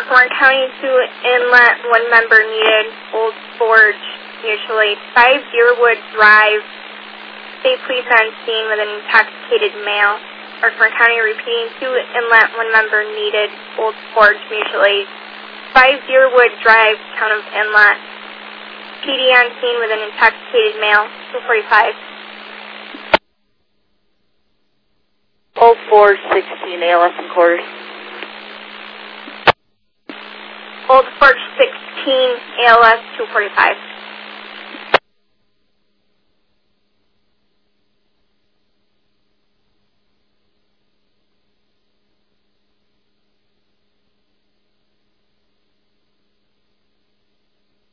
Warren County to Inlet, 1 member needed, Old Forge, mutually. 5 Deerwood Drive, state police on scene with an intoxicated male. Warren County repeating, 2 Inlet, 1 member needed, Old Forge, mutually. 5 Deerwood Drive, town of Inlet. PD on scene with an intoxicated male, 245. Old Forge 16, ALS and quarters. Old Forge 16, ALS 245.